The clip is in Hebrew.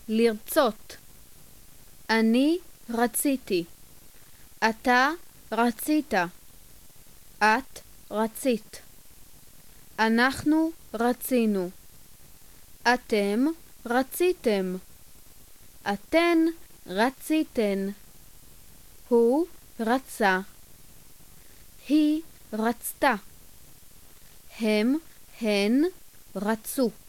לרצות. אני רציתי. אתה רצית. את רצית. אנחנו רצינו. אתם רציתם. אתן רציתן. הוא רצה. היא רצתה. הם, הן רצו.